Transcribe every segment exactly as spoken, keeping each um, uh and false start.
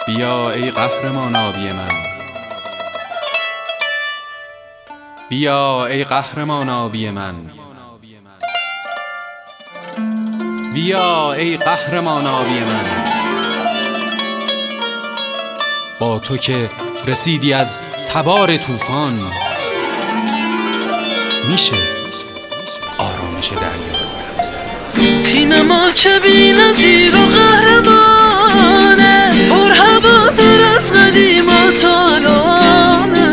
بیا ای قهرمان آبی من، بیا ای قهرمان آبی من، بیا ای قهرمان آبی من. با تو که رسیدی از تبار طوفان، میشه آرامش دریا. تیم ما که بی‌نظیر و قهرمانه، پر هوادار از قدیم و تالانه.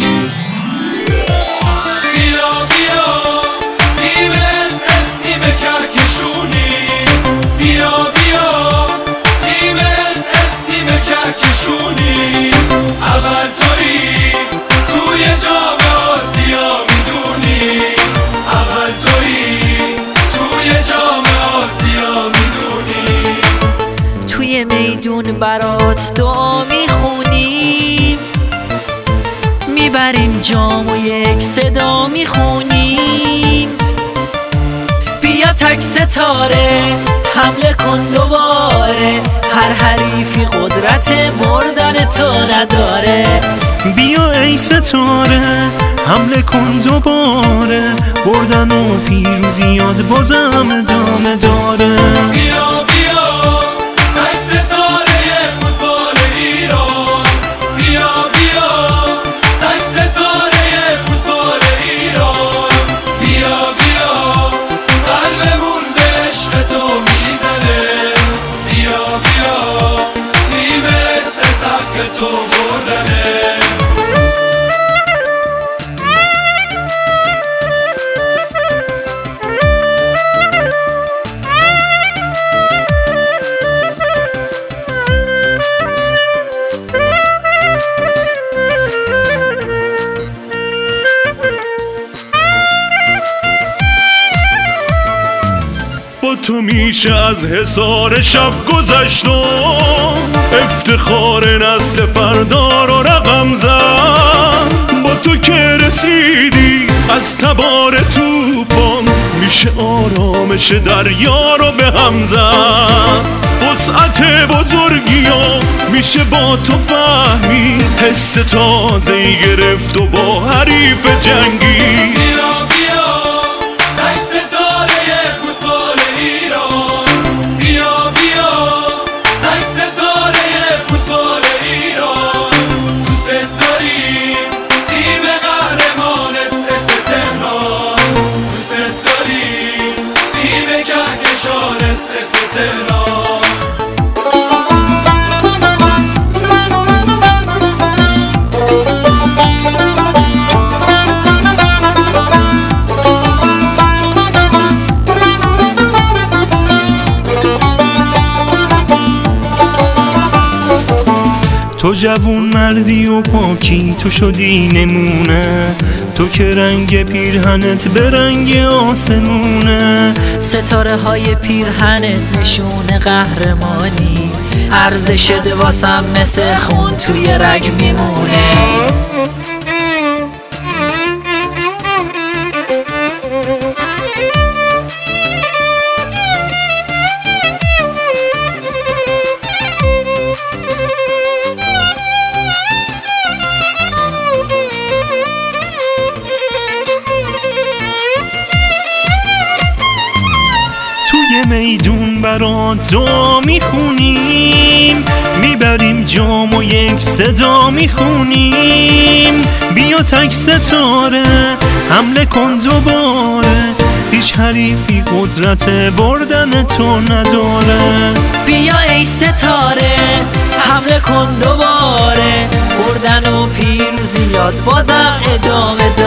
بیا بیا تیم اس اس، تیم کهکشونی. بیا بیا تیم اس اس، تیم کهکشونی. اول تویی توی جام آسیا میدونی، اول تویی توی جام آسیا میدونی. توی میدون برات دعا میخونیم، میبریم جام و یک صدا میخونیم. بیا تک ستاره حمله کن دوباره، هر حریفی قدرت بردن تو نداره. بیا ای ستاره حمله کن دوباره، بردن و پیروزیات بازم ادامه داره. بیا بیا تک ستاره فوتبال ایران، بیا بیا تک ستاره فوتبال ایران. بیا بیا قلبمون به عشق تو میزنه، بیا بیا تیم اس اس حق تو بردنه. با تو میشه از حصار شب گذشتم، افتخار نسل فردا رو رقم زد. با تو که رسیدی از تبار طوفان، میشه آرامش دریا رو به هم زد. وسعت بزرگیا میشه با تو فهمی، حس تازه‌ای گرفت و با حریف جنگی. بیا بیا تک ستاره فوتبال ایران، بیا بیا تک ستاره فوتبال ایران. دوست داریم تیم قهرمان اس اس تهران، دوست داریم تیم کهکشان اس اس تهران. تو جوون مردی و پاکی، تو شدی نمونه، تو که رنگ پیرهنت به رنگ آسمونه. ستاره های پیرهنت نشون قهرمانی، ارزش واسم مثل خون توی رگ میمونه. میدون برات دعا میخونیم، میبریم جام و یک صدا میخونیم. بیا تک ستاره حمله کن دوباره، هیچ حریفی قدرت بردن تو نداره. بیا ای ستاره حمله کن دوباره، بردن و پیروزیات بازم ادامه داره.